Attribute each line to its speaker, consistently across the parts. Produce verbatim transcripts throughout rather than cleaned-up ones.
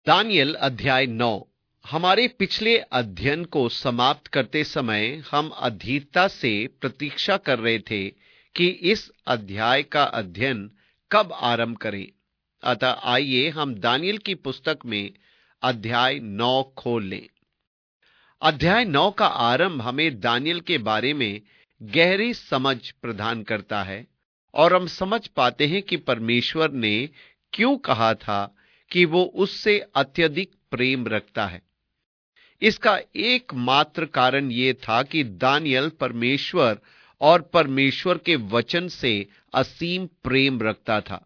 Speaker 1: Daniel अध्याय नौ। हमारे पिछले अध्ययन को समाप्त करते समय हम अधीरता से प्रतीक्षा कर रहे थे कि इस अध्याय का अध्ययन कब आरंभ करें। अतः आइए हम दानियल की पुस्तक में अध्याय नौ खोल लें। अध्याय नौ का आरंभ हमें दानियल के बारे में गहरी समझ प्रदान करता है और हम समझ पाते हैं कि परमेश्वर ने क्यों कहा था कि वो उससे अत्यधिक प्रेम रखता है। इसका एकमात्र कारण यह था कि दानियल परमेश्वर और परमेश्वर के वचन से असीम प्रेम रखता था।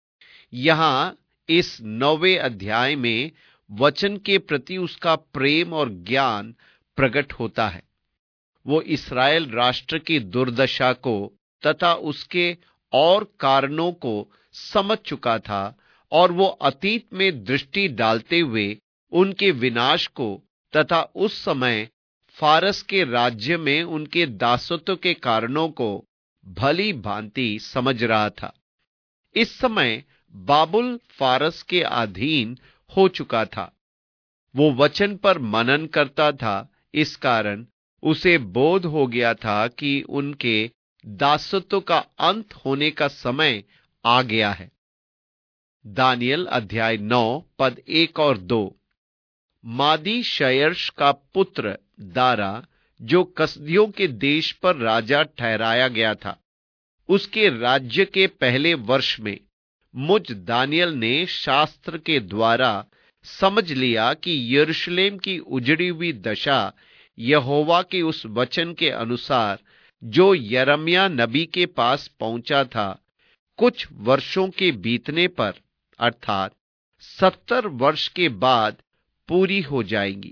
Speaker 1: यहां इस नौवें अध्याय में वचन के प्रति उसका प्रेम और ज्ञान प्रकट होता है। वो इस्राएल राष्ट्र की दुर्दशा को तथा उसके और कारणों को समझ चुका था और वो अतीत में दृष्टि डालते हुए उनके विनाश को तथा उस समय फारस के राज्य में उनके दासत्व के कारणों को भली भांति समझ रहा था। इस समय बाबुल फारस के अधीन हो चुका था। वो वचन पर मनन करता था, इस कारण उसे बोध हो गया था कि उनके दासत्व का अंत होने का समय आ गया है। दानियल अध्याय नौ पद एक और दो। मादी शयर्श का पुत्र दारा, जो कसदियों के देश पर राजा ठहराया गया था, उसके राज्य के पहले वर्ष में मुझ दानियल ने शास्त्र के द्वारा समझ लिया कि यरूशलेम की उजड़ी हुई दशा यहोवा के उस वचन के अनुसार जो यिर्मयाह नबी के पास पहुंचा था, कुछ वर्षों के बीतने पर अर्थात सत्तर वर्ष के बाद पूरी हो जाएगी।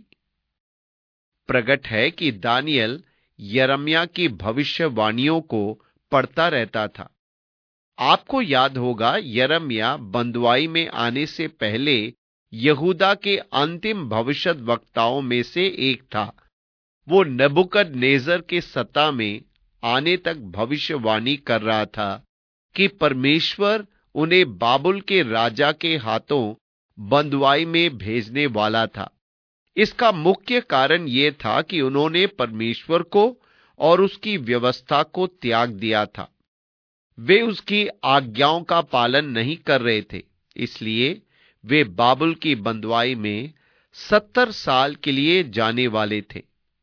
Speaker 1: प्रकट है कि दानियल यिर्मयाह की भविष्यवाणियों को पढ़ता रहता था। आपको याद होगा, यिर्मयाह बंदवाई में आने से पहले यहूदा के अंतिम भविष्यद्वक्ताओं में से एक था। वो नबूकदनेस्सर के सत्ता में आने तक भविष्यवाणी कर रहा था कि परमेश्वर उन्हें बाबुल के राजा के हाथों बंदवाई में भेजने वाला था। इसका मुख्य कारण यह था कि उन्होंने परमेश्वर को और उसकी व्यवस्था को त्याग दिया था। वे उसकी आज्ञाओं का पालन नहीं कर रहे थे, इसलिए वे बाबुल की बंदवाई में सत्तर साल के लिए जाने वाले थे।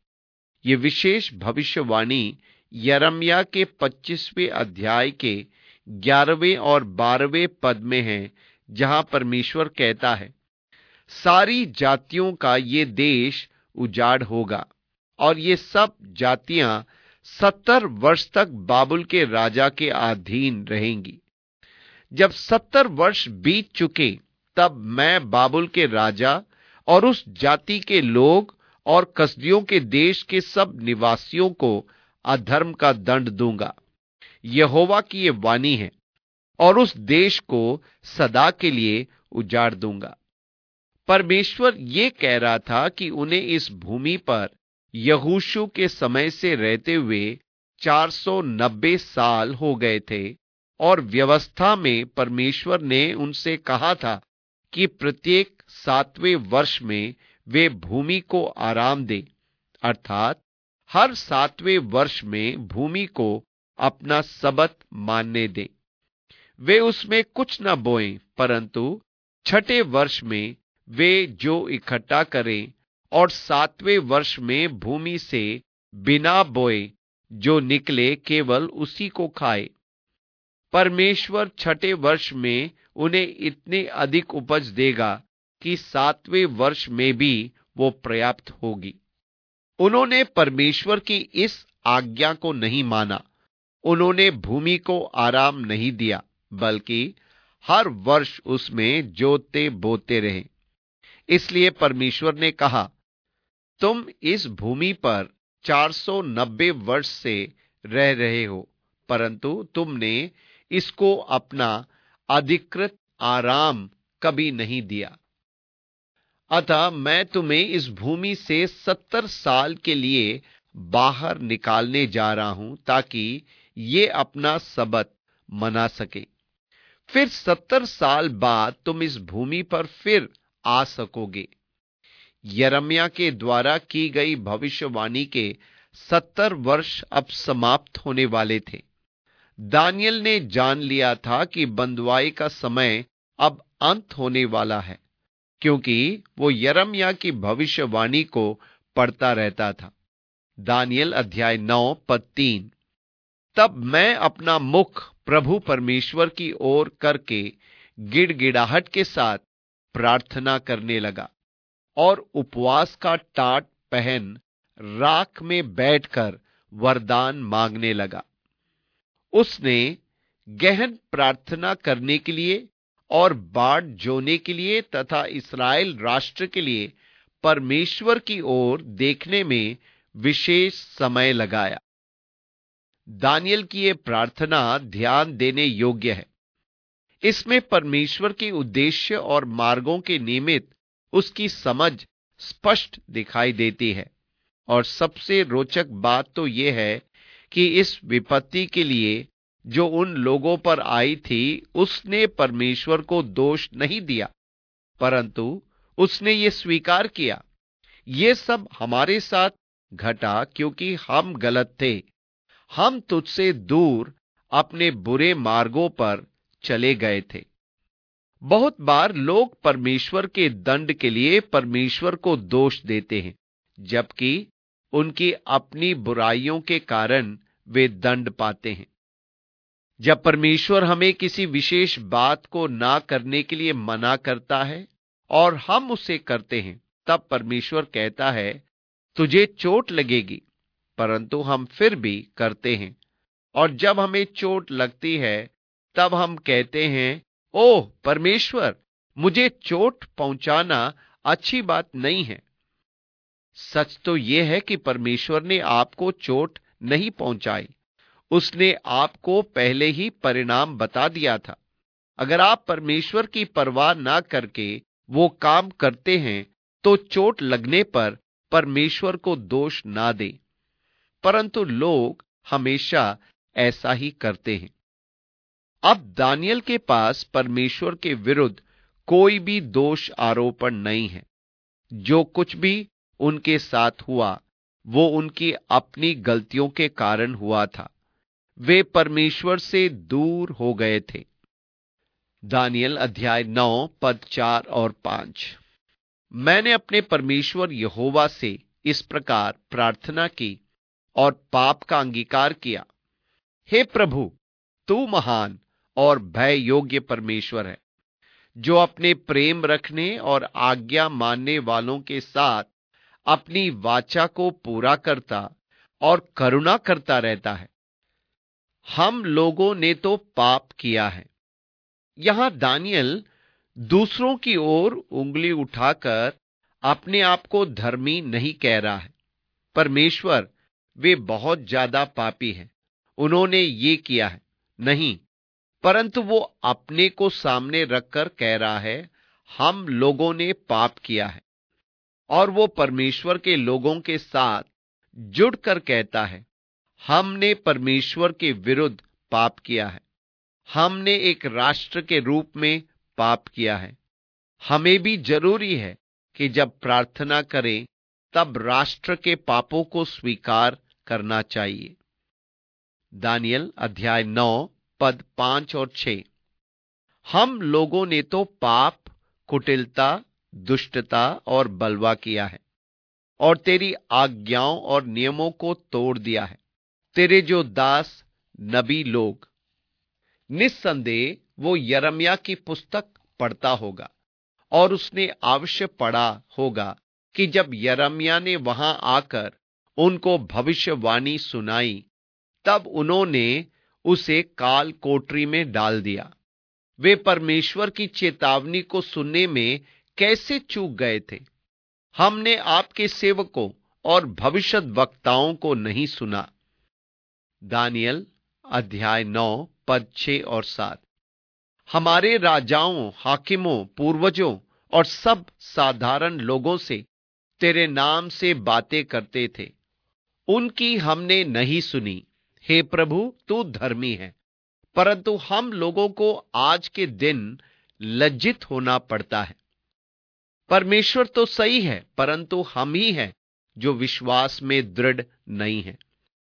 Speaker 1: ये विशेष भविष्यवाणी यिर्मयाह के पच्चीसवें अध्याय के ग्यारहवें और बारहवें पद में है, जहां परमेश्वर कहता है, सारी जातियों का ये देश उजाड़ होगा और ये सब जातियां सत्तर वर्ष तक बाबुल के राजा के अधीन रहेंगी। जब सत्तर वर्ष बीत चुके, तब मैं बाबुल के राजा और उस जाति के लोग और कसदियों के देश के सब निवासियों को अधर्म का दंड दूंगा। यहोवा की यह वाणी है, और उस देश को सदा के लिए उजाड़ दूंगा। परमेश्वर ये कह रहा था कि उन्हें इस भूमि पर यहोशू के समय से रहते हुए चार सौ नब्बे साल हो गए थे, और व्यवस्था में परमेश्वर ने उनसे कहा था कि प्रत्येक सातवें वर्ष में वे भूमि को आराम दे, अर्थात हर सातवें वर्ष में भूमि को अपना सबत मानने दें। वे उसमें कुछ न बोएं, परंतु छठे वर्ष में वे जो इकट्ठा करें, और सातवें वर्ष में भूमि से बिना बोए जो निकले केवल उसी को खाए। परमेश्वर छठे वर्ष में उन्हें इतने अधिक उपज देगा कि सातवें वर्ष में भी वो पर्याप्त होगी। उन्होंने परमेश्वर की इस आज्ञा को नहीं माना। उन्होंने भूमि को आराम नहीं दिया, बल्कि हर वर्ष उसमें जोतते बोते रहे। इसलिए परमेश्वर ने कहा, तुम इस भूमि पर चार सौ नब्बे वर्ष से रह रहे हो, परंतु तुमने इसको अपना अधिकृत आराम कभी नहीं दिया। अतः मैं तुम्हें इस भूमि से सत्तर साल के लिए बाहर निकालने जा रहा हूं, ताकि ये अपना सबत मना सके। फिर सत्तर साल बाद तुम इस भूमि पर फिर आ सकोगे। यिर्मयाह के द्वारा की गई भविष्यवाणी के सत्तर वर्ष अब समाप्त होने वाले थे। दानियेल ने जान लिया था कि बंधुआई का समय अब अंत होने वाला है, क्योंकि वो यिर्मयाह की भविष्यवाणी को पढ़ता रहता था। दानियेल अध्याय नौ पद तीन। तब मैं अपना मुख प्रभु परमेश्वर की ओर करके गिड़गिड़ाहट के साथ प्रार्थना करने लगा और उपवास का टाट पहन राख में बैठकर वरदान मांगने लगा। उसने गहन प्रार्थना करने के लिए और बाढ़ जोने के लिए तथा इस्राएल राष्ट्र के लिए परमेश्वर की ओर देखने में विशेष समय लगाया। दानियेल की यह प्रार्थना ध्यान देने योग्य है। इसमें परमेश्वर के उद्देश्य और मार्गों के निमित्त उसकी समझ स्पष्ट दिखाई देती है। और सबसे रोचक बात तो यह है कि इस विपत्ति के लिए जो उन लोगों पर आई थी, उसने परमेश्वर को दोष नहीं दिया, परंतु उसने ये स्वीकार किया, ये सब हमारे साथ घटा क्योंकि हम गलत थे। हम तुझसे दूर अपने बुरे मार्गों पर चले गए थे। बहुत बार लोग परमेश्वर के दंड के लिए परमेश्वर को दोष देते हैं, जबकि उनकी अपनी बुराइयों के कारण वे दंड पाते हैं। जब परमेश्वर हमें किसी विशेष बात को ना करने के लिए मना करता है और हम उसे करते हैं, तब परमेश्वर कहता है तुझे चोट लगेगी, परंतु हम फिर भी करते हैं। और जब हमें चोट लगती है तब हम कहते हैं, ओह परमेश्वर, मुझे चोट पहुंचाना अच्छी बात नहीं है। सच तो यह है कि परमेश्वर ने आपको चोट नहीं पहुंचाई, उसने आपको पहले ही परिणाम बता दिया था। अगर आप परमेश्वर की परवाह ना करके वो काम करते हैं तो चोट लगने पर परमेश्वर को दोष ना दें, परंतु लोग हमेशा ऐसा ही करते हैं। अब दानियेल के पास परमेश्वर के विरुद्ध कोई भी दोष आरोपण नहीं है। जो कुछ भी उनके साथ हुआ वो उनकी अपनी गलतियों के कारण हुआ था। वे परमेश्वर से दूर हो गए थे। दानियेल अध्याय नौ पद चार और पांच। मैंने अपने परमेश्वर यहोवा से इस प्रकार प्रार्थना की और पाप का अंगीकार किया, हे प्रभु, तू महान और भय योग्य परमेश्वर है, जो अपने प्रेम रखने और आज्ञा मानने वालों के साथ अपनी वाचा को पूरा करता और करुणा करता रहता है। हम लोगों ने तो पाप किया है। यहां दानियेल दूसरों की ओर उंगली उठाकर अपने आप को धर्मी नहीं कह रहा है। परमेश्वर, वे बहुत ज्यादा पापी हैं, उन्होंने ये किया है, नहीं, परंतु वो अपने को सामने रखकर कह रहा है, हम लोगों ने पाप किया है। और वो परमेश्वर के लोगों के साथ जुड़कर कहता है, हमने परमेश्वर के विरुद्ध पाप किया है, हमने एक राष्ट्र के रूप में पाप किया है। हमें भी जरूरी है कि जब प्रार्थना करें तब राष्ट्र के पापों को स्वीकार करना चाहिए। दानियेल अध्याय नौ पद पांच और छह। हम लोगों ने तो पाप, कुटिलता, दुष्टता और बलवा किया है और तेरी आज्ञाओं और नियमों को तोड़ दिया है। तेरे जो दास नबी लोग, निस्संदेह वो यिर्मयाह की पुस्तक पढ़ता होगा और उसने अवश्य पढ़ा होगा कि जब यिर्मयाह ने वहां आकर उनको भविष्यवाणी सुनाई तब उन्होंने उसे काल कोठरी में डाल दिया। वे परमेश्वर की चेतावनी को सुनने में कैसे चूक गए थे। हमने आपके सेवकों और भविष्यद्वक्ताओं को नहीं सुना। दानियेल अध्याय नौ पद छह और सात। हमारे राजाओं, हाकिमों, पूर्वजों और सब साधारण लोगों से तेरे नाम से बातें करते थे, उनकी हमने नहीं सुनी। हे प्रभु, तू धर्मी है, परंतु हम लोगों को आज के दिन लज्जित होना पड़ता है। परमेश्वर तो सही है, परंतु हम ही हैं जो विश्वास में दृढ़ नहीं है।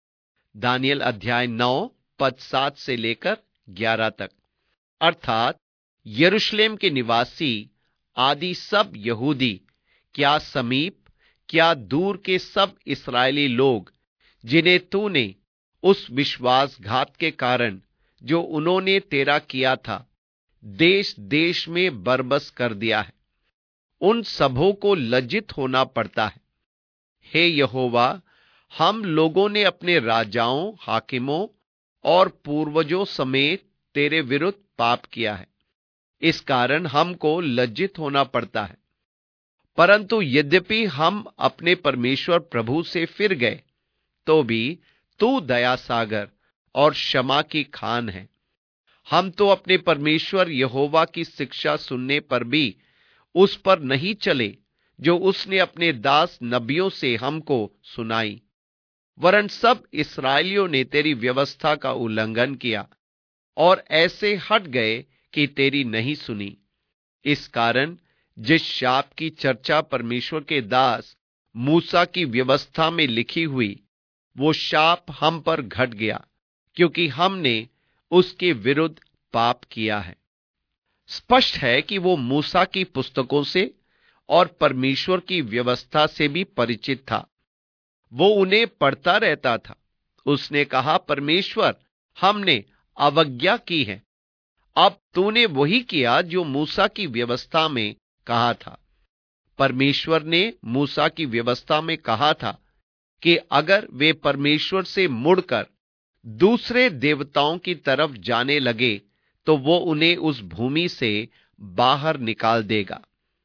Speaker 1: दानियल अध्याय नौ पद सात से लेकर ग्यारह तक। अर्थात यरूशलेम के निवासी आदि सब यहूदी, क्या समीप क्या दूर के सब इस्राएली लोग, जिन्हें तूने उस विश्वासघात के कारण जो उन्होंने तेरा किया था देश देश में बरबस कर दिया है, उन सबों को लज्जित होना पड़ता है। हे यहोवा, हम लोगों ने अपने राजाओं, हाकिमों और पूर्वजों समेत तेरे विरुद्ध पाप किया है, इस कारण हमको लज्जित होना पड़ता है। परंतु यद्यपि हम अपने परमेश्वर प्रभु से फिर गए, तो भी तू दया सागर और क्षमा की खान है। हम तो अपने परमेश्वर यहोवा की शिक्षा सुनने पर भी उस पर नहीं चले जो उसने अपने दास नबियों से हमको सुनाई, वरन सब इस्राएलियों ने तेरी व्यवस्था का उल्लंघन किया और ऐसे हट गए कि तेरी नहीं सुनी। इस कारण जिस शाप की चर्चा परमेश्वर के दास मूसा की व्यवस्था में लिखी हुई, वो शाप हम पर घट गया, क्योंकि हमने उसके विरुद्ध पाप किया है। स्पष्ट है कि वो मूसा की पुस्तकों से और परमेश्वर की व्यवस्था से भी परिचित था। वो उन्हें पढ़ता रहता था। उसने कहा, परमेश्वर, हमने अवज्ञा की है। अब तूने वही किया जो मूसा की व्यवस्था में कहा था। परमेश्वर ने मूसा की व्यवस्था में कहा था कि अगर वे परमेश्वर से मुड़कर दूसरे देवताओं की तरफ जाने लगे तो वो उन्हें उस भूमि से बाहर निकाल देगा।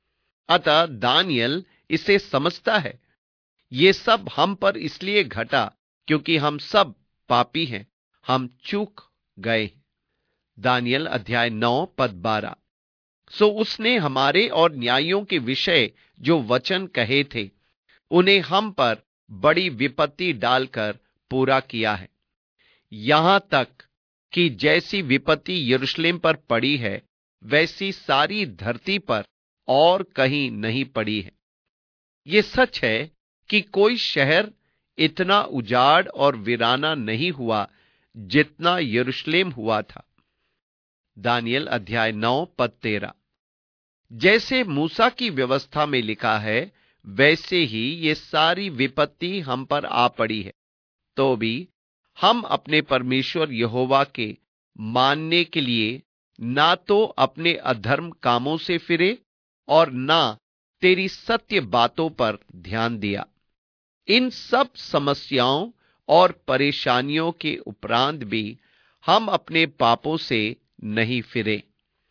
Speaker 1: अतः दानियल इसे समझता है। ये सब हम पर इसलिए घटा क्योंकि हम सब पापी हैं, हम चूक गए। दानियल अध्याय नौ पद बारह। सो उसने हमारे और न्यायों के विषय जो वचन कहे थे, उन्हें हम पर बड़ी विपत्ति डालकर पूरा किया है, यहां तक कि जैसी विपत्ति यरूशलेम पर पड़ी है, वैसी सारी धरती पर और कहीं नहीं पड़ी है। ये सच है कि कोई शहर इतना उजाड़ और वीराना नहीं हुआ जितना यरूशलेम हुआ था। दानियल अध्याय नौ पद तेरह। जैसे मूसा की व्यवस्था में लिखा है, वैसे ही ये सारी विपत्ति हम पर आ पड़ी है, तो भी हम अपने परमेश्वर यहोवा के मानने के लिए ना तो अपने अधर्म कामों से फिरे और ना तेरी सत्य बातों पर ध्यान दिया। इन सब समस्याओं और परेशानियों के उपरांत भी हम अपने पापों से नहीं फिरे।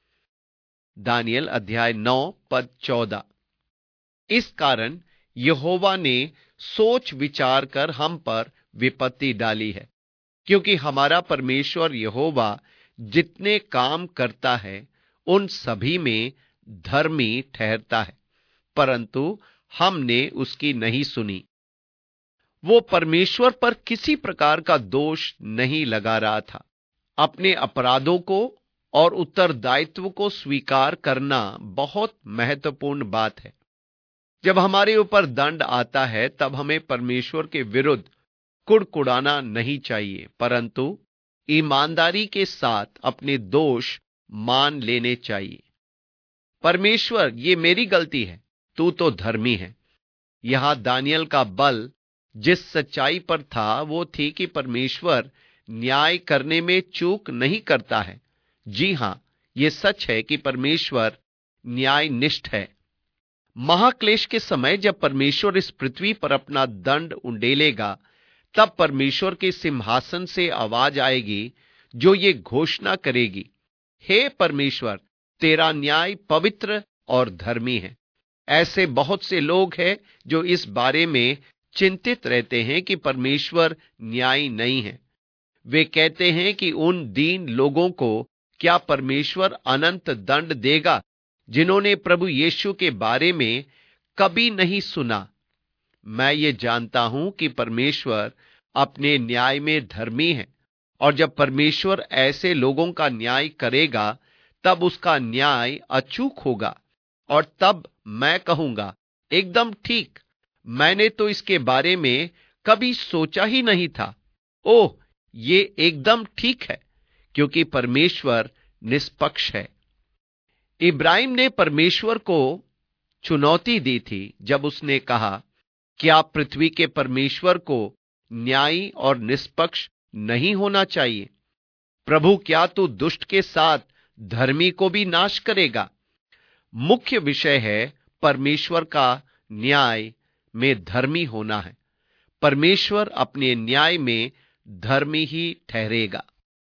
Speaker 1: दानियल अध्याय नौ पद चौदह। इस कारण यहोवा ने सोच विचार कर हम पर विपत्ति डाली है, क्योंकि हमारा परमेश्वर यहोवा जितने काम करता है उन सभी में धर्मी ठहरता है, परंतु हमने उसकी नहीं सुनी। वो परमेश्वर पर किसी प्रकार का दोष नहीं लगा रहा था। अपने अपराधों को और उत्तरदायित्व को स्वीकार करना बहुत महत्वपूर्ण बात है। जब हमारे ऊपर दंड आता है, तब हमें परमेश्वर के विरुद्ध कुड़कुड़ाना नहीं चाहिए, परंतु ईमानदारी के साथ अपने दोष मान लेने चाहिए। परमेश्वर, ये मेरी गलती है, तू तो धर्मी है। यहां दानियल का बल जिस सच्चाई पर था, वो थी कि परमेश्वर न्याय करने में चूक नहीं करता है। जी हां, यह सच है कि परमेश्वर न्यायनिष्ठ है। महाक्लेश के समय जब परमेश्वर इस पृथ्वी पर अपना दंड उंडेलेगा, तब परमेश्वर के सिंहासन से आवाज आएगी जो ये घोषणा करेगी, हे परमेश्वर, तेरा न्याय पवित्र और धर्मी है। ऐसे बहुत से लोग हैं जो इस बारे में चिंतित रहते हैं कि परमेश्वर न्यायी नहीं है। वे कहते हैं कि उन दीन लोगों को क्या परमेश्वर अनंत दंड देगा जिन्होंने प्रभु यीशु के बारे में कभी नहीं सुना। मैं ये जानता हूं कि परमेश्वर अपने न्याय में धर्मी है, और जब परमेश्वर ऐसे लोगों का न्याय करेगा, तब उसका न्याय अचूक होगा और तब मैं कहूंगा, एकदम ठीक, मैंने तो इसके बारे में कभी सोचा ही नहीं था। ओह, ये एकदम ठीक है, क्योंकि परमेश्वर निष्पक्ष है। इब्राहिम ने परमेश्वर को चुनौती दी थी जब उसने कहा, क्या पृथ्वी के परमेश्वर को न्यायी और निष्पक्ष नहीं होना चाहिए? प्रभु, क्या तू दुष्ट के साथ धर्मी को भी नाश करेगा? मुख्य विषय है परमेश्वर का न्याय में धर्मी होना है। परमेश्वर अपने न्याय में धर्मी ही ठहरेगा।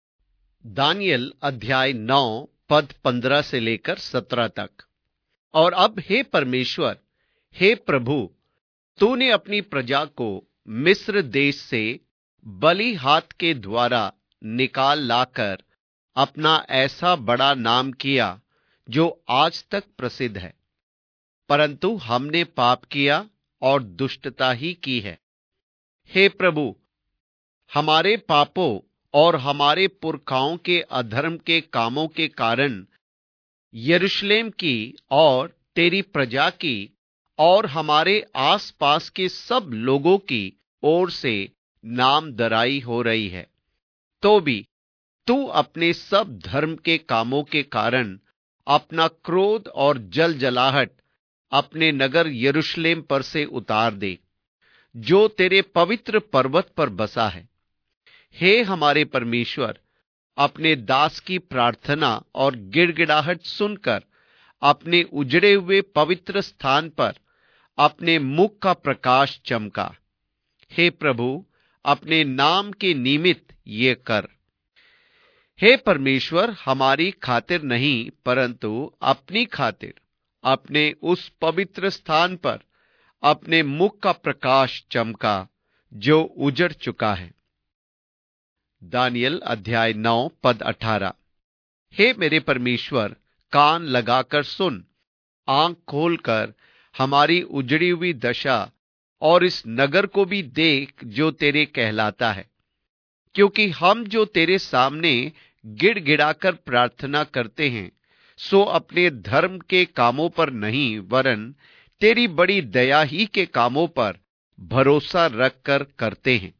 Speaker 1: दानियल अध्याय नौ पद पंद्रह से लेकर सत्रह तक। और अब हे परमेश्वर, हे प्रभु, तूने अपनी प्रजा को मिस्र देश से बलि हाथ के द्वारा निकाल लाकर अपना ऐसा बड़ा नाम किया जो आज तक प्रसिद्ध है। परंतु हमने पाप किया और दुष्टता ही की है। हे प्रभु, हमारे पापों और हमारे पुरखाओं के अधर्म के कामों के कारण यरूशलेम की और तेरी प्रजा की और हमारे आसपास के सब लोगों की ओर से नाम दराई हो रही है। तो भी तू अपने सब धर्म के कामों के कारण अपना क्रोध और जल जलाहट अपने नगर यरूशलेम पर से उतार दे, जो तेरे पवित्र पर्वत पर बसा है। हे हमारे परमेश्वर, अपने दास की प्रार्थना और गिड़गिड़ाहट सुनकर अपने उजड़े हुए पवित्र स्थान पर अपने मुख का प्रकाश चमका। हे प्रभु, अपने नाम के निमित्त ये कर। हे परमेश्वर, हमारी खातिर नहीं परंतु अपनी खातिर अपने उस पवित्र स्थान पर अपने मुख का प्रकाश चमका जो उजड़ चुका है। दानियल अध्याय नौ पद अठारह। हे मेरे परमेश्वर, कान लगाकर सुन, आंख खोलकर हमारी उजड़ी हुई दशा और इस नगर को भी देख जो तेरे कहलाता है, क्योंकि हम जो तेरे सामने गिड़गिड़ाकर प्रार्थना करते हैं सो अपने धर्म के कामों पर नहीं वरन तेरी बड़ी दया ही के कामों पर भरोसा रखकर करते हैं।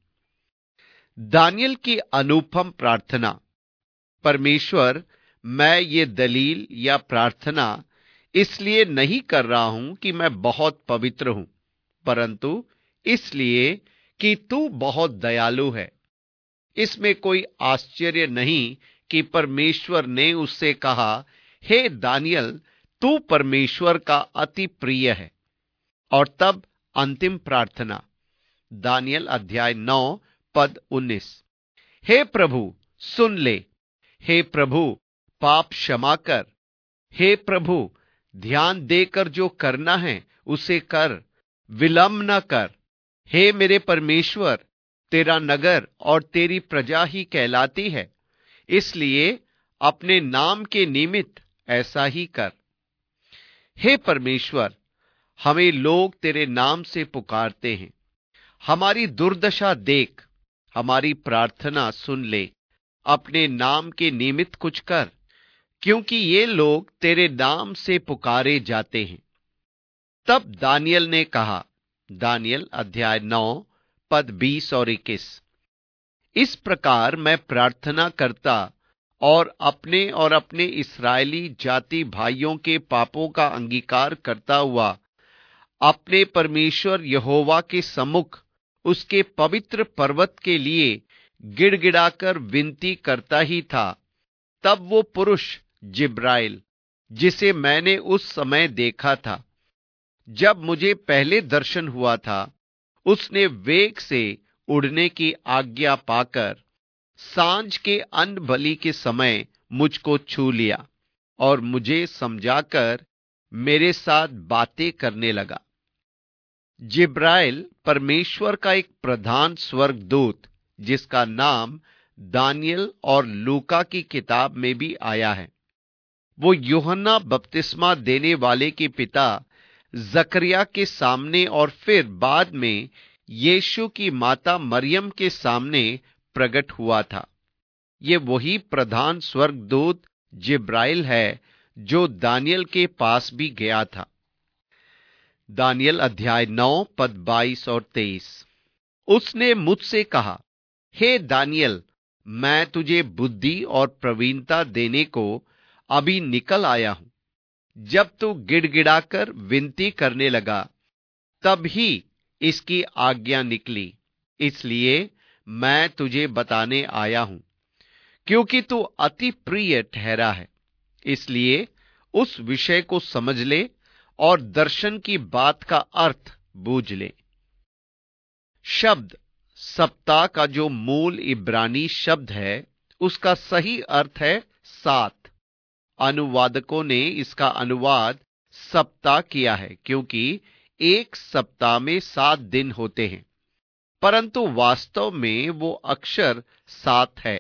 Speaker 1: दानियल की अनुपम प्रार्थना। परमेश्वर, मैं ये दलील या प्रार्थना इसलिए नहीं कर रहा हूं कि मैं बहुत पवित्र हूं, परंतु इसलिए कि तू बहुत दयालु है। इसमें कोई आश्चर्य नहीं कि परमेश्वर ने उससे कहा, हे दानियल, तू परमेश्वर का अति प्रिय है। और तब अंतिम प्रार्थना, दानियल अध्याय नौ पद उन्नीस। हे प्रभु, सुन ले। हे प्रभु, पाप क्षमा कर। हे प्रभु, ध्यान देकर जो करना है उसे कर, विलंब न कर। हे मेरे परमेश्वर, तेरा नगर और तेरी प्रजा ही कहलाती है, इसलिए अपने नाम के निमित्त ऐसा ही कर। हे परमेश्वर, हमें लोग तेरे नाम से पुकारते हैं। हमारी दुर्दशा देख, हमारी प्रार्थना सुन ले, अपने नाम के निमित्त कुछ कर, क्योंकि ये लोग तेरे नाम से पुकारे जाते हैं। तब दानियल ने कहा, दानियल अध्याय नौ पद बीस और इक्कीस। इस प्रकार मैं प्रार्थना करता और अपने और अपने इस्राएली जाति भाइयों के पापों का अंगीकार करता हुआ अपने परमेश्वर यहोवा के सम्मुख उसके पवित्र पर्वत के लिए गिड़गिड़ाकर विनती करता ही था। तब वो पुरुष जिब्राइल, जिसे मैंने उस समय देखा था जब मुझे पहले दर्शन हुआ था, उसने वेग से उड़ने की आज्ञा पाकर सांझ के अन्न बलि के समय मुझको छू लिया और मुझे समझाकर मेरे साथ बातें करने लगा। जिब्राइल परमेश्वर का एक प्रधान स्वर्गदूत, जिसका नाम दानियल और लूका की किताब में भी आया है। वो यूहन्ना बपतिस्मा देने वाले के पिता जकरिया के सामने और फिर बाद में यीशु की माता मरियम के सामने प्रकट हुआ था। ये वही प्रधान स्वर्गदूत जिब्राइल है जो दानियल के पास भी गया था। दानियल अध्याय नौ पद बाईस और तेईस। उसने मुझसे कहा, हे दानियल, मैं तुझे बुद्धि और प्रवीणता देने को अभी निकल आया हूं। जब तू गिड़गिड़ाकर विनती करने लगा, तब ही इसकी आज्ञा निकली। इसलिए मैं तुझे बताने आया हूं, क्योंकि तू अति प्रिय ठहरा है। इसलिए उस विषय को समझ ले और दर्शन की बात का अर्थ बूझ ले। शब्द सप्ताह का जो मूल इब्रानी शब्द है, उसका सही अर्थ है सात। अनुवादकों ने इसका अनुवाद सप्ताह किया है, क्योंकि एक सप्ताह में सात दिन होते हैं, परंतु वास्तव में वो अक्षर सात है।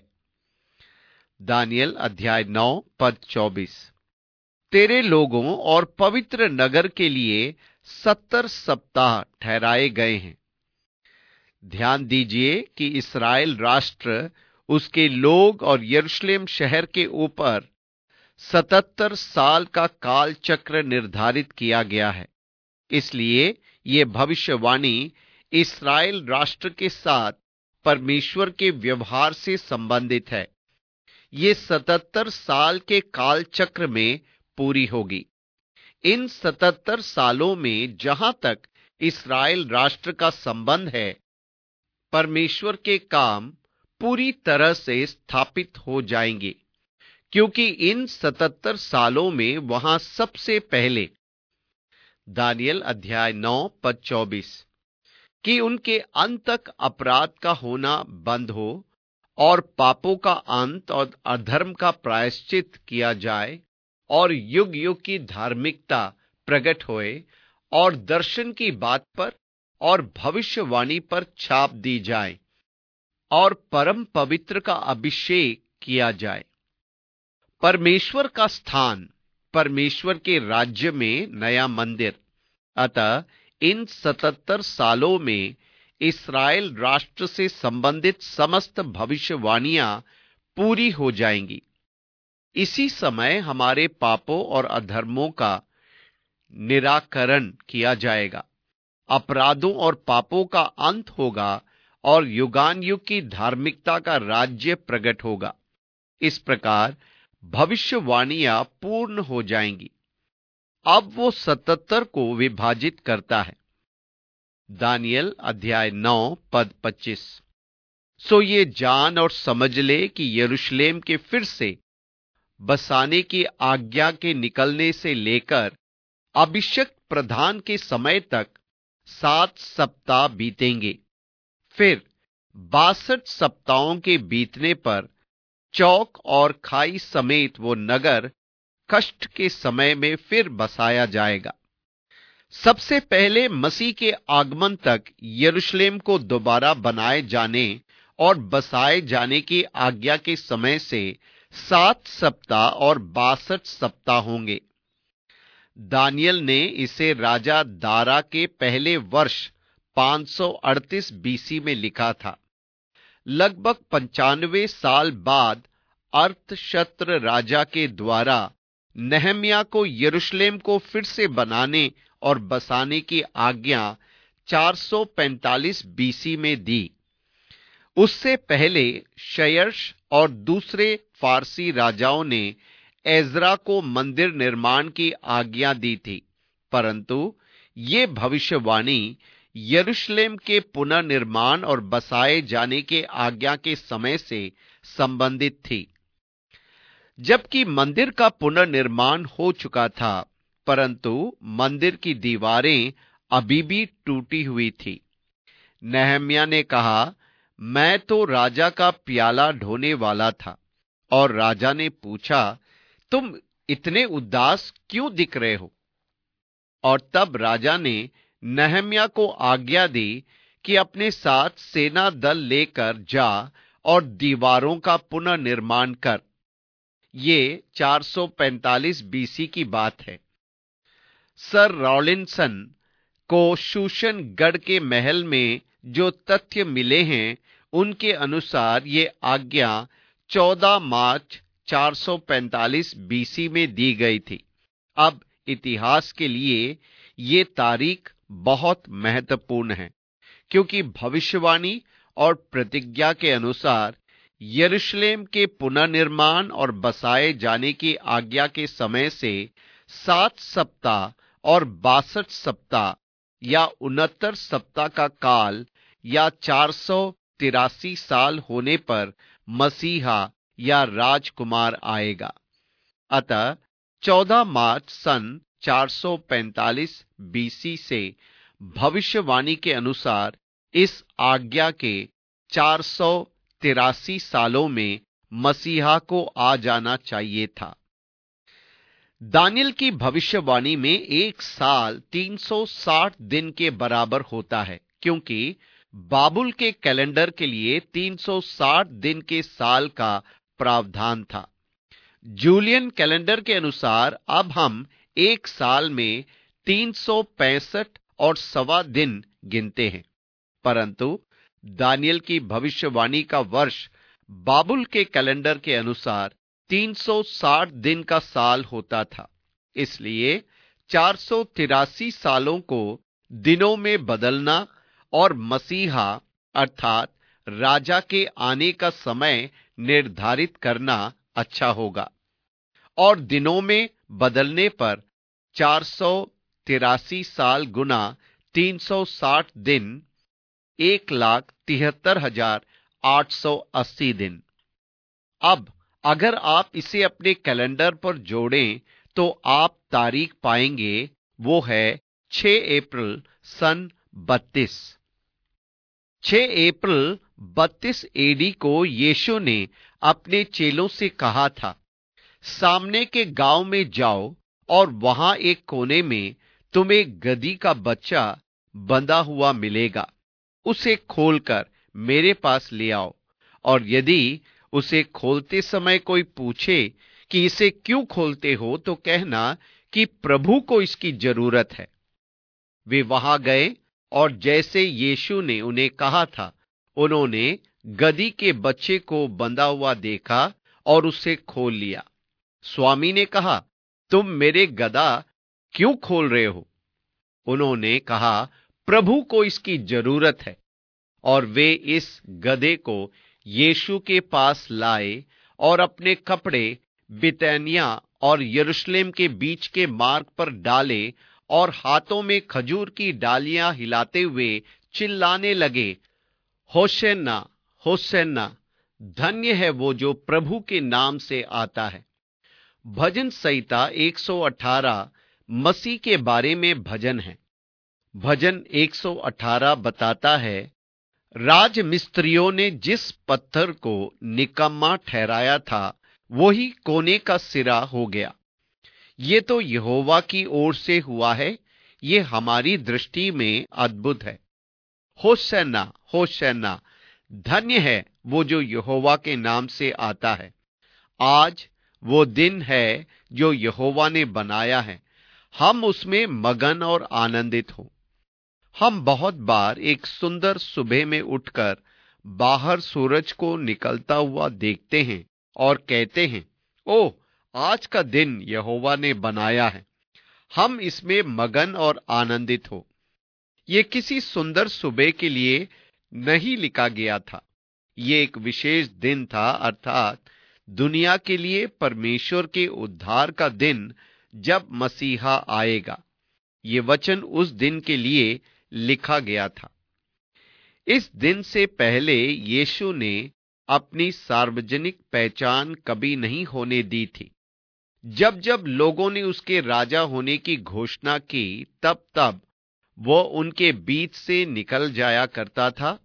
Speaker 1: दानियल अध्याय नौ पद चौबीस। तेरे लोगों और पवित्र नगर के लिए सत्तर सप्ताह ठहराए गए हैं। ध्यान दीजिए कि इस्राएल राष्ट्र, उसके लोग और यरूशलेम शहर के ऊपर सतहत्तर साल का काल चक्र निर्धारित किया गया है। इसलिए ये भविष्यवाणी इस्राएल राष्ट्र के साथ परमेश्वर के व्यवहार से संबंधित है। ये सतहत्तर साल के काल चक्र में पूरी होगी। इन सतहत्तर सालों में जहां तक इस्राएल राष्ट्र का संबंध है, परमेश्वर के काम पूरी तरह से स्थापित हो जाएंगे, क्योंकि इन सतहत्तर सालों में वहां सबसे पहले, दानियल अध्याय नौ पद चौबीस, कि उनके अंत तक अपराध का होना बंद हो और पापों का अंत और अधर्म का प्रायश्चित किया जाए और युग युग की धार्मिकता प्रकट होए और दर्शन की बात पर और भविष्यवाणी पर छाप दी जाए और परम पवित्र का अभिषेक किया जाए। परमेश्वर का स्थान, परमेश्वर के राज्य में नया मंदिर। अतः इन सतहत्तर सालों में इस्राएल राष्ट्र से संबंधित समस्त भविष्यवाणियां पूरी हो जाएंगी। इसी समय हमारे पापों और अधर्मों का निराकरण किया जाएगा, अपराधों और पापों का अंत होगा और युगान युग की धार्मिकता का राज्य प्रकट होगा। इस प्रकार भविष्यवाणियां पूर्ण हो जाएंगी। अब वो सतहत्तर को विभाजित करता है। दानियल अध्याय नौ पद पच्चीस। सो ये जान और समझ ले कि यरूशलेम के फिर से बसाने की आज्ञा के निकलने से लेकर अभिषेक प्रधान के समय तक सात सप्ताह बीतेंगे। फिर बासठ सप्ताहों के बीतने पर चौक और खाई समेत वो नगर कष्ट के समय में फिर बसाया जाएगा। सबसे पहले मसीह के आगमन तक यरूशलेम को दोबारा बनाए जाने और बसाए जाने की आज्ञा के समय से सात सप्ताह और बासठ सप्ताह होंगे। दानियल ने इसे राजा दारा के पहले वर्ष पांच सौ अड़तीस बीसी में लिखा था। लगभग पंचानवे साल बाद अर्थशस्त्र राजा के द्वारा नहम्याह को यरूशलेम को फिर से बनाने और बसाने की आज्ञा चार सौ पैंतालीस बीसी में दी। उससे पहले शयर्श और दूसरे फारसी राजाओं ने एजरा को मंदिर निर्माण की आज्ञा दी थी, परंतु ये भविष्यवाणी यरूशलेम के पुनर्निर्माण और बसाए जाने के आज्ञा के समय से संबंधित थी। जबकि मंदिर का पुनर्निर्माण हो चुका था, परंतु मंदिर की दीवारें अभी भी टूटी हुई थी। नहम्याह ने कहा, मैं तो राजा का प्याला ढोने वाला था। और राजा ने पूछा, तुम इतने उदास क्यों दिख रहे हो? और तब राजा ने नहम्याह को आज्ञा दी कि अपने साथ सेना दल लेकर जा और दीवारों का पुनर्निर्माण कर। ये चार सौ पैंतालीस बीसी की बात है। सर रॉलिंसन को शूशन गढ़ के महल में जो तथ्य मिले हैं, उनके अनुसार ये आज्ञा चौदह मार्च चार सौ पैंतालीस बीसी में दी गई थी। अब इतिहास के लिए ये तारीख बहुत महत्वपूर्ण है, क्योंकि भविष्यवाणी और प्रतिज्ञा के अनुसार यरूशलेम के पुनर्निर्माण और बसाए जाने की आज्ञा के समय से सात सप्ताह और बासठ सप्ताह या उनहत्तर सप्ताह का काल या चार सौ तिरासी साल होने पर मसीहा या राजकुमार आएगा। अतः चौदह मार्च सन चार सौ पैंतालीस बीसी से भविष्यवाणी के अनुसार इस आज्ञा के चार सौ तिरासी सालों में मसीहा को आ जाना चाहिए था। दानियल की भविष्यवाणी में एक साल तीन सौ साठ दिन के बराबर होता है, क्योंकि बाबुल के कैलेंडर के लिए तीन सौ साठ दिन के साल का प्रावधान था। जूलियन कैलेंडर के अनुसार अब हम एक साल में तीन सौ पैंसठ और सवा दिन गिनते हैं, परंतु दानियल की भविष्यवाणी का वर्ष बाबुल के कैलेंडर के अनुसार तीन सौ साठ दिन का साल होता था। इसलिए चार सौ तिरासी सालों को दिनों में बदलना और मसीहा अर्थात राजा के आने का समय निर्धारित करना अच्छा होगा। और दिनों में बदलने पर चार सौ तिरासी साल गुना तीन सौ साठ दिन एक लाख तिहत्तर हजार आठ सौ अस्सी दिन। अब अगर आप इसे अपने कैलेंडर पर जोड़ें तो आप तारीख पाएंगे, वो है छह अप्रैल सन बत्तीस। छह अप्रैल बत्तीस एडी को यीशु ने अपने चेलों से कहा था, सामने के गांव में जाओ और वहां एक कोने में तुम्हें गधी का बच्चा बंधा हुआ मिलेगा, उसे खोलकर मेरे पास ले आओ। और यदि उसे खोलते समय कोई पूछे कि इसे क्यों खोलते हो, तो कहना कि प्रभु को इसकी जरूरत है। वे वहां गए और जैसे यीशु ने उन्हें कहा था, उन्होंने गधी के बच्चे को बंधा हुआ देखा और उसे खोल लिया। स्वामी ने कहा, तुम मेरे गधा क्यों खोल रहे हो? उन्होंने कहा, प्रभु को इसकी जरूरत है। और वे इस गधे को यीशु के पास लाए और अपने कपड़े बितैनिया और यरूशलेम के बीच के मार्ग पर डाले और हाथों में खजूर की डालियां हिलाते हुए चिल्लाने लगे, होशन्ना होशन्ना, धन्य है वो जो प्रभु के नाम से आता है। भजन संहिता एक सौ अठारह मसीह के बारे में भजन है। भजन एक सौ अठारह बताता है, राज मिस्त्रियों ने जिस पत्थर को निकम्मा ठहराया था, वही कोने का सिरा हो गया। ये तो यहोवा की ओर से हुआ है, ये हमारी दृष्टि में अद्भुत है। होशन्ना होशन्ना, धन्य है वो जो यहोवा के नाम से आता है। आज वो दिन है जो यहोवा ने बनाया है, हम उसमें मगन और आनंदित हो। हम बहुत बार एक सुंदर सुबह में उठकर बाहर सूरज को निकलता हुआ देखते हैं और कहते हैं, ओह, आज का दिन यहोवा ने बनाया है, हम इसमें मगन और आनंदित हो। ये किसी सुंदर सुबह के लिए नहीं लिखा गया था, ये एक विशेष दिन था, अर्थात दुनिया के लिए परमेश्वर के उद्धार का दिन जब मसीहा आएगा। ये वचन उस दिन के लिए लिखा गया था। इस दिन से पहले यीशु ने अपनी सार्वजनिक पहचान कभी नहीं होने दी थी। जब जब लोगों ने उसके राजा होने की घोषणा की, तब तब वो उनके बीच से निकल जाया करता था।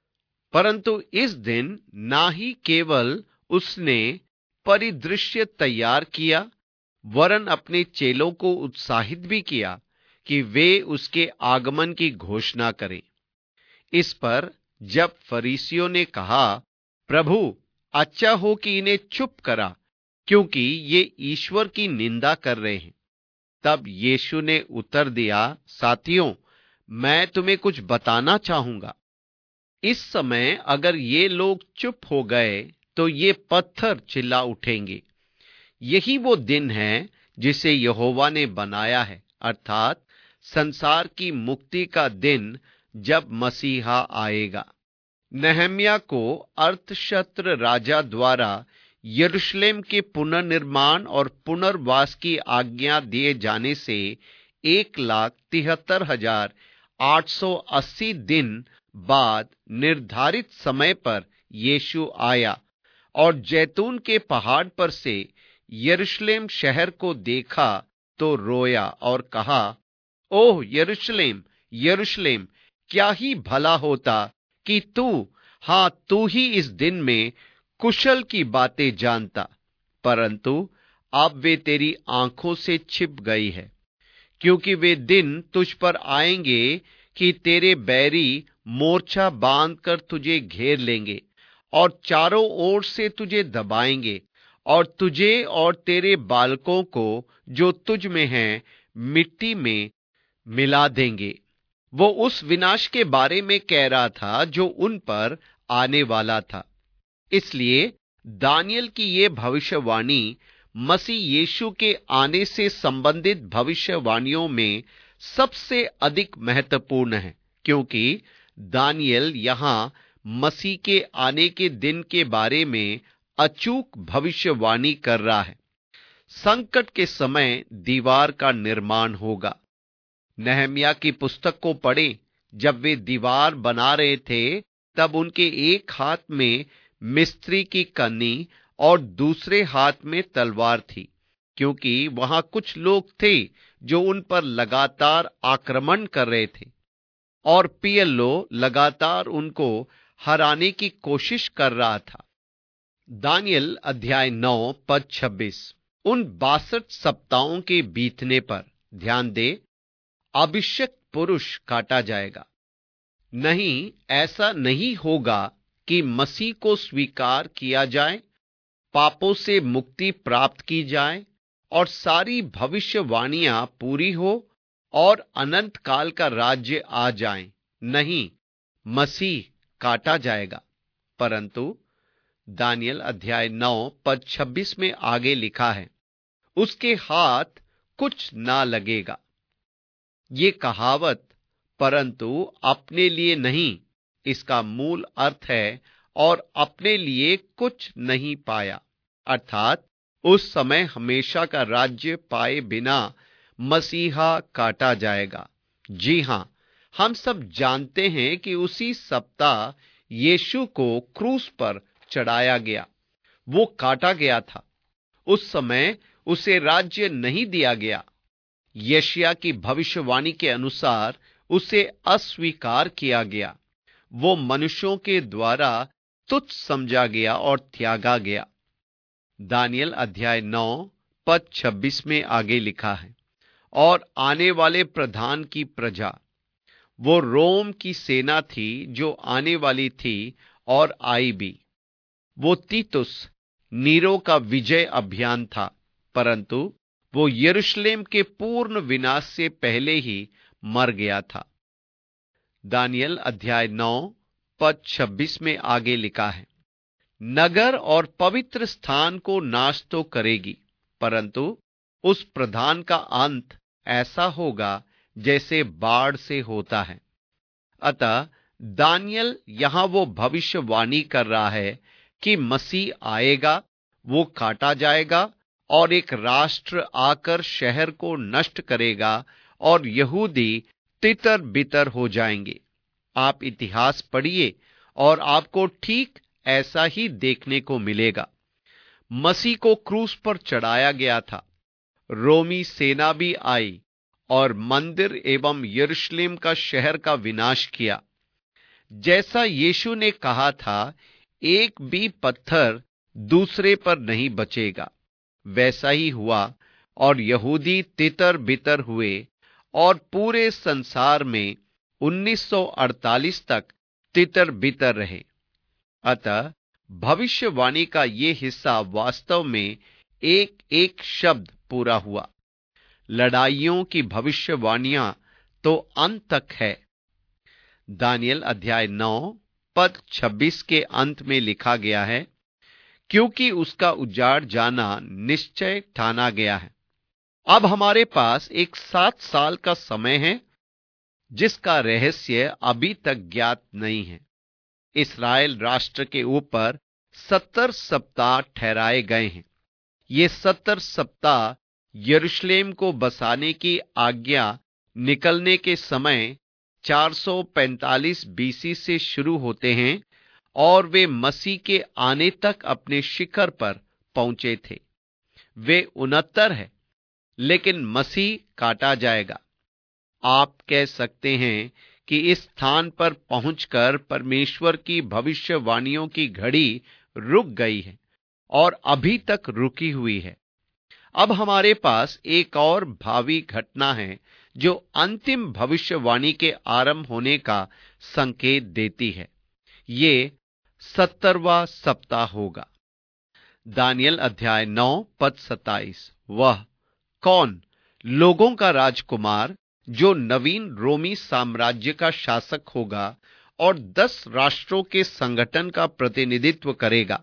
Speaker 1: परंतु इस दिन ना ही केवल उसने परिदृश्य तैयार किया, वरन अपने चेलों को उत्साहित भी किया कि वे उसके आगमन की घोषणा करें। इस पर जब फरीसियों ने कहा, प्रभु, अच्छा हो कि इन्हें चुप करा, क्योंकि ये ईश्वर की निंदा कर रहे हैं, तब यीशु ने उत्तर दिया, साथियों, मैं तुम्हें कुछ बताना चाहूंगा। इस समय अगर ये लोग चुप हो गए तो ये पत्थर चिल्ला उठेंगे। यही वो दिन है जिसे यहोवा ने बनाया है, अर्थात संसार की मुक्ति का दिन, जब मसीहा आएगा। नहम्याह को अर्थशस्त्र राजा द्वारा यरूशलेम के पुनर्निर्माण और पुनर्वास की आज्ञा दिए जाने से एक लाख तिहत्तर हजार आठ सौ अस्सी दिन बाद निर्धारित समय पर यीशु आया और जैतून के पहाड़ पर से यरूशलेम शहर को देखा तो रोया और कहा, ओह यरूशलेम, यरूशलेम, क्या ही भला होता कि तू, हां तू ही इस दिन में कुशल की बातें जानता, परंतु अब वे तेरी आंखों से छिप गई है। क्योंकि वे दिन तुझ पर आएंगे कि तेरे बैरी मोर्चा बांधकर तुझे घेर लेंगे और चारों ओर से तुझे दबाएंगे और तुझे और तेरे बालकों को जो तुझ में हैं मिट्टी में मिला देंगे। वो उस विनाश के बारे में कह रहा था जो उन पर आने वाला था। इसलिए दानियल की ये भविष्यवाणी मसीह यीशु के आने से संबंधित भविष्यवाणियों में सबसे अधिक महत्वपूर्ण है, क्योंकि दानियल यहां मसीह के आने के दिन के बारे में अचूक भविष्यवाणी कर रहा है। संकट के समय दीवार का निर्माण होगा। नहम्याह की पुस्तक को पढ़ें। जब वे दीवार बना रहे थे तब उनके एक हाथ में मिस्त्री की कन्नी और दूसरे हाथ में तलवार थी, क्योंकि वहां कुछ लोग थे जो उन पर लगातार आक्रमण कर रहे थे और पीएलओ लगातार उनको हराने की कोशिश कर रहा था। दानियल अध्याय नौ पद छब्बीस। उन बासठ सप्ताहों के बीतने पर, ध्यान दे, अभिषिक्त पुरुष काटा जाएगा। नहीं, ऐसा नहीं होगा कि मसीह को स्वीकार किया जाए, पापों से मुक्ति प्राप्त की जाए और सारी भविष्यवाणियां पूरी हो और अनंत काल का राज्य आ जाए। नहीं, मसीह काटा जाएगा। परंतु दानियल अध्याय नौ पद छब्बीस में आगे लिखा है, उसके हाथ कुछ ना लगेगा। ये कहावत परंतु अपने लिए नहीं, इसका मूल अर्थ है और अपने लिए कुछ नहीं पाया, अर्थात उस समय हमेशा का राज्य पाए बिना मसीहा काटा जाएगा। जी हां, हम सब जानते हैं कि उसी सप्ताह यीशु को क्रूस पर चढ़ाया गया। वो काटा गया था। उस समय उसे राज्य नहीं दिया गया। यशायाह की भविष्यवाणी के अनुसार उसे अस्वीकार किया गया। वो मनुष्यों के द्वारा तुच्छ समझा गया और त्यागा गया। दानियल अध्याय नौ पद छब्बीस में आगे लिखा है, और आने वाले प्रधान की प्रजा, वो रोम की सेना थी जो आने वाली थी और आई भी। वो तीतुस, नीरो का विजय अभियान था, परंतु वो यरूशलेम के पूर्ण विनाश से पहले ही मर गया था। दानियल अध्याय नौ पद छब्बीस में आगे लिखा है, नगर और पवित्र स्थान को नाश तो करेगी, परंतु उस प्रधान का अंत ऐसा होगा जैसे बाढ़ से होता है। अतः दानियल यहां वो भविष्यवाणी कर रहा है कि मसीह आएगा, वो काटा जाएगा और एक राष्ट्र आकर शहर को नष्ट करेगा और यहूदी तितर बितर हो जाएंगे। आप इतिहास पढ़िए और आपको ठीक ऐसा ही देखने को मिलेगा। मसीह को क्रूस पर चढ़ाया गया था। रोमी सेना भी आई और मंदिर एवं यरूशलेम का शहर का विनाश किया। जैसा यीशु ने कहा था, एक भी पत्थर दूसरे पर नहीं बचेगा, वैसा ही हुआ और यहूदी तितर बितर हुए और पूरे संसार में उन्नीस सौ अड़तालीस तक तितर बितर रहे। अतः भविष्यवाणी का ये हिस्सा वास्तव में एक एक शब्द पूरा हुआ। लड़ाइयों की भविष्यवाणियां तो अंत तक है। दानियल अध्याय नौ पद छब्बीस के अंत में लिखा गया है क्योंकि उसका उजाड़ जाना निश्चय ठाना गया है। अब हमारे पास एक सात साल का समय है जिसका रहस्य अभी तक ज्ञात नहीं है। इस्राएल राष्ट्र के ऊपर सत्तर सप्ताह ठहराए गए हैं। ये सत्तर सप्ताह यरूशलेम को बसाने की आज्ञा निकलने के समय चार सौ पैंतालीस बीसी से शुरू होते हैं और वे मसीह के आने तक अपने शिखर पर पहुंचे थे। वे उनहत्तर है, लेकिन मसीह काटा जाएगा। आप कह सकते हैं कि इस स्थान पर पहुंचकर परमेश्वर की भविष्यवाणियों की घड़ी रुक गई है और अभी तक रुकी हुई है। अब हमारे पास एक और भावी घटना है जो अंतिम भविष्यवाणी के आरंभ होने का संकेत देती है। ये सत्तरवां सप्ताह होगा। दानियल अध्याय नौ पद सत्ताईस। वह कौन? लोगों का राजकुमार जो नवीन रोमी साम्राज्य का शासक होगा और दस राष्ट्रों के संगठन का प्रतिनिधित्व करेगा।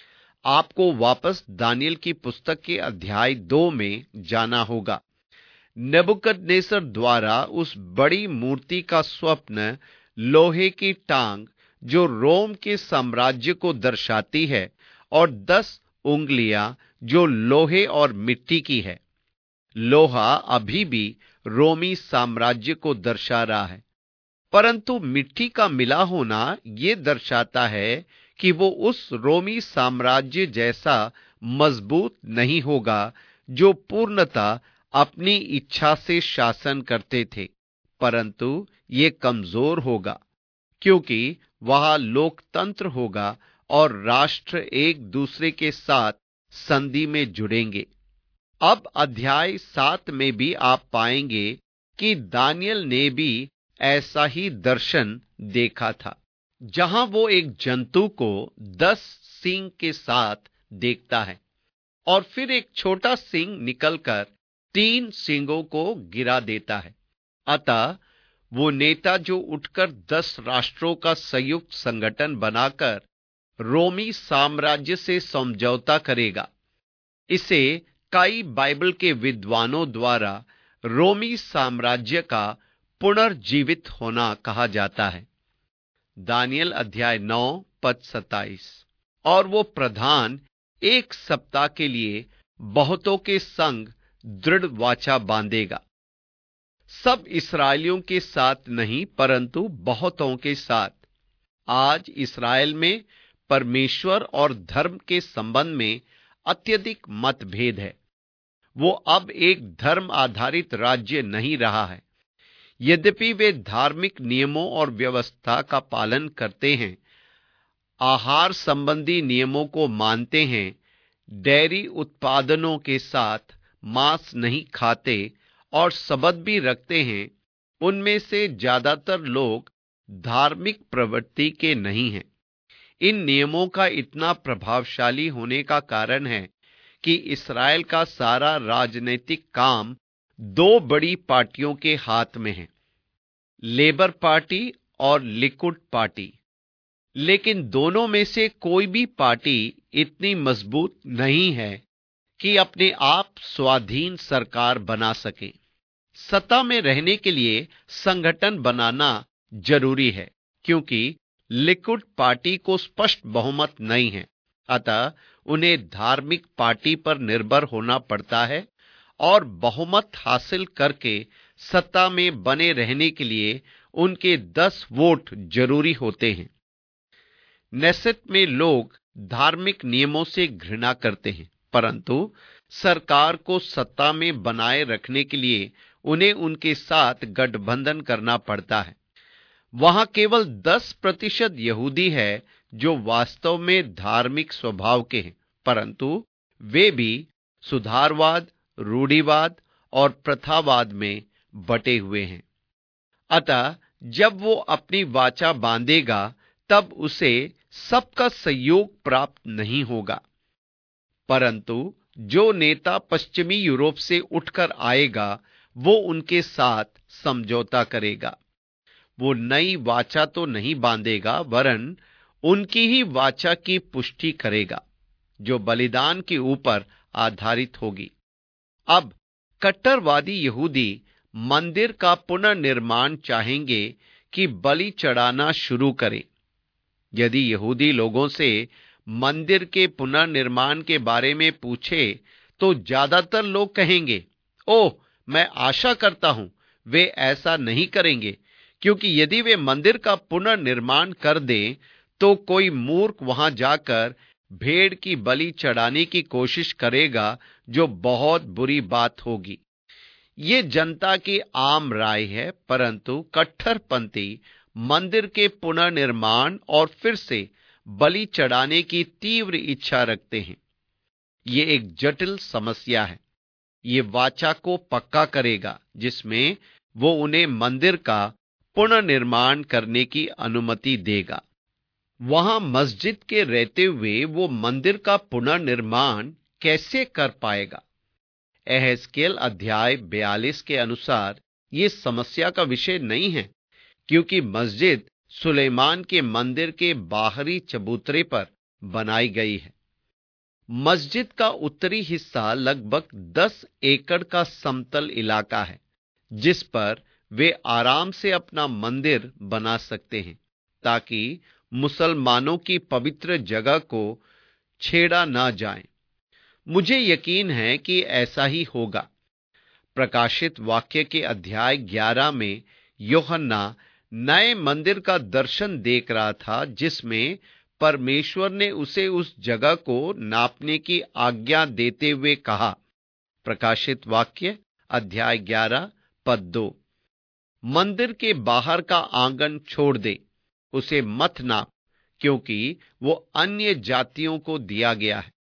Speaker 1: आपको वापस दानियल की पुस्तक के अध्याय दो में जाना होगा। नेबुकदनेस्सर द्वारा उस बड़ी मूर्ति का स्वप्न लोहे की टांग जो रोम के साम्राज्य को दर्शाती है और दस उंगलियां जो लोहे और मिट्टी की है। लोहा अभी भी रोमी साम्राज्य को दर्शा रहा है, परंतु मिट्टी का मिला होना यह दर्शाता है कि वो उस रोमी साम्राज्य जैसा मजबूत नहीं होगा जो पूर्णतः अपनी इच्छा से शासन करते थे, परंतु ये कमजोर होगा क्योंकि वहां लोकतंत्र होगा और राष्ट्र एक दूसरे के साथ संधि में जुड़ेंगे। अब अध्याय सात में भी आप पाएंगे कि दानियल ने भी ऐसा ही दर्शन देखा था, जहां वो एक जंतु को दस सींग के साथ देखता है और फिर एक छोटा सींग निकलकर तीन सींगों को गिरा देता है। अतः वो नेता जो उठकर दस राष्ट्रों का संयुक्त संगठन बनाकर रोमी साम्राज्य से समझौता करेगा। इसे कई बाइबल के विद्वानों द्वारा रोमी साम्राज्य का पुनर्जीवित होना कहा जाता है। दानियल अध्याय नौ पद सत्ताईस। और वो प्रधान एक सप्ताह के लिए बहुतों के संग दृढ़ वाचा बांधेगा। सब इस्राएलियों के साथ नहीं, परंतु बहुतों के साथ। आज इस्राएल में परमेश्वर और धर्म के संबंध में अत्यधिक मतभेद है। वो अब एक धर्म आधारित राज्य नहीं रहा है। यद्यपि वे धार्मिक नियमों और व्यवस्था का पालन करते हैं, आहार संबंधी नियमों को मानते हैं, डेयरी उत्पादनों के साथ मांस नहीं खाते और सबत भी रखते हैं, उनमें से ज्यादातर लोग धार्मिक प्रवृत्ति के नहीं हैं। इन नियमों का इतना प्रभावशाली होने का कारण है कि इस्राएल का सारा राजनीतिक काम दो बड़ी पार्टियों के हाथ में है, लेबर पार्टी और लिकुड पार्टी। लेकिन दोनों में से कोई भी पार्टी इतनी मजबूत नहीं है कि अपने आप स्वाधीन सरकार बना सके। सत्ता में रहने के लिए संगठन बनाना जरूरी है, क्योंकि लिकुड पार्टी को स्पष्ट बहुमत नहीं है। अतः उन्हें धार्मिक पार्टी पर निर्भर होना पड़ता है और बहुमत हासिल करके सत्ता में बने रहने के लिए उनके दस वोट जरूरी होते हैं। नेसेट में लोग धार्मिक नियमों से घृणा करते हैं, परंतु सरकार को सत्ता में बनाए रखने के लिए उन्हें उनके साथ गठबंधन करना पड़ता है। वहां केवल दस प्रतिशत यहूदी है जो वास्तव में धार्मिक स्वभाव के हैं, परंतु वे भी सुधारवाद, रूढ़िवाद और प्रथावाद में बटे हुए हैं। अतः जब वो अपनी वाचा बांधेगा तब उसे सबका सहयोग प्राप्त नहीं होगा, परंतु जो नेता पश्चिमी यूरोप से उठकर आएगा वो उनके साथ समझौता करेगा। वो नई वाचा तो नहीं बांधेगा, वरन उनकी ही वाचा की पुष्टि करेगा। जो बलिदान के ऊपर आधारित होगी। अब कट्टरवादी यहूदी मंदिर का पुनर्निर्माण चाहेंगे कि बलि चढ़ाना शुरू करें। यदि यहूदी लोगों से मंदिर के पुनर्निर्माण के बारे में पूछे तो ज्यादातर लोग कहेंगे, ओह, मैं आशा करता हूं वे ऐसा नहीं करेंगे, क्योंकि यदि वे मंदिर का पुनर्निर्माण कर दें तो कोई मूर्ख वहां जाकर भेड़ की बलि चढ़ाने की कोशिश करेगा, जो बहुत बुरी बात होगी। ये जनता की आम राय है, परंतु कट्टरपंथी मंदिर के पुनर्निर्माण और फिर से बलि चढ़ाने की तीव्र इच्छा रखते हैं। ये एक जटिल समस्या है। ये वाचा को पक्का करेगा जिसमें वो उन्हें मंदिर का पुनर्निर्माण करने की अनुमति देगा। वहां मस्जिद के रहते हुए वो मंदिर का पुनर्निर्माण कैसे कर पाएगा? एहेजकेल अध्याय बयालीस के अनुसार ये समस्या का विषय नहीं है, क्योंकि मस्जिद सुलेमान के मंदिर के बाहरी चबूतरे पर बनाई गई है। मस्जिद का उत्तरी हिस्सा लगभग दस एकड़ का समतल इलाका है, जिस पर वे आराम से अपना मंदिर बना सकते हैं, ताकि मुसलमानों की पवित्र जगह को छेड़ा ना जाए। मुझे यकीन है कि ऐसा ही होगा। प्रकाशित वाक्य के अध्याय ग्यारह में यूहन्ना नए मंदिर का दर्शन देख रहा था, जिसमें परमेश्वर ने उसे उस जगह को नापने की आज्ञा देते हुए कहा। प्रकाशित वाक्य अध्याय ग्यारह पद दो, मंदिर के बाहर का आंगन छोड़ दे, उसे मत नाप, क्योंकि वो अन्य जातियों को दिया गया है।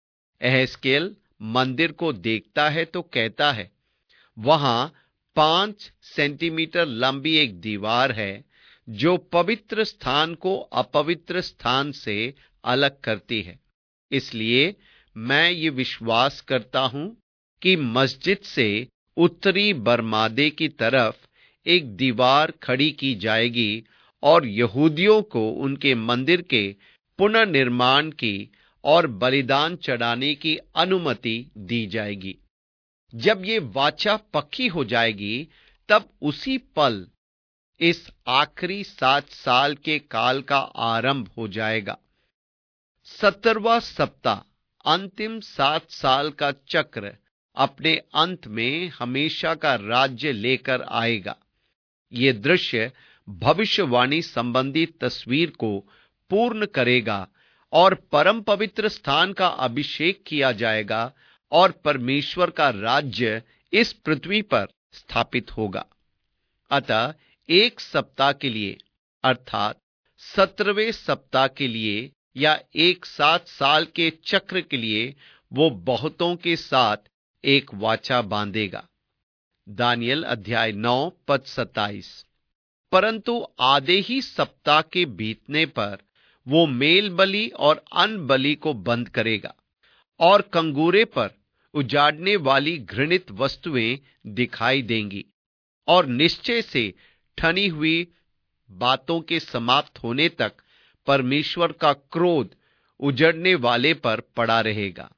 Speaker 1: एहेजकेल मंदिर को देखता है तो कहता है, वहां पांच सेंटीमीटर लंबी एक दीवार है जो पवित्र स्थान को अपवित्र स्थान से अलग करती है। इसलिए मैं ये विश्वास करता हूं कि मस्जिद से उत्तरी बरमादे की तरफ एक दीवार खड़ी की जाएगी और यहूदियों को उनके मंदिर के पुनर्निर्माण की और बलिदान चढ़ाने की अनुमति दी जाएगी। जब ये वाचा पक्की हो जाएगी, तब उसी पल इस आखिरी सात साल के काल का आरंभ हो जाएगा। सत्तरवां सप्ताह, अंतिम सात साल का चक्र अपने अंत में हमेशा का राज्य लेकर आएगा। ये दृश्य भविष्यवाणी संबंधी तस्वीर को पूर्ण करेगा और परम पवित्र स्थान का अभिषेक किया जाएगा और परमेश्वर का राज्य इस पृथ्वी पर स्थापित होगा। अतः एक सप्ताह के लिए, अर्थात सत्रहवें सप्ताह के लिए या एक सात साल के चक्र के लिए, वो बहुतों के साथ एक वाचा बांधेगा। दानियल अध्याय नौ पद सत्ताईस। परंतु आधे ही सप्ताह के बीतने पर वो मेल बलि और अन्न बलि को बंद करेगा और कंगूरे पर उजाड़ने वाली घृणित वस्तुएं दिखाई देंगी और निश्चय से ठनी हुई बातों के समाप्त होने तक परमेश्वर का क्रोध उजड़ने वाले पर पड़ा रहेगा।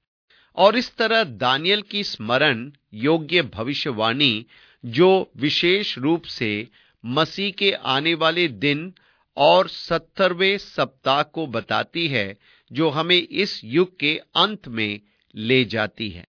Speaker 1: और इस तरह दानियल की स्मरण योग्य भविष्यवाणी, जो विशेष रूप से मसीह के आने वाले दिन और सत्तरवें सप्ताह को बताती है, जो हमें इस युग के अंत में ले जाती है।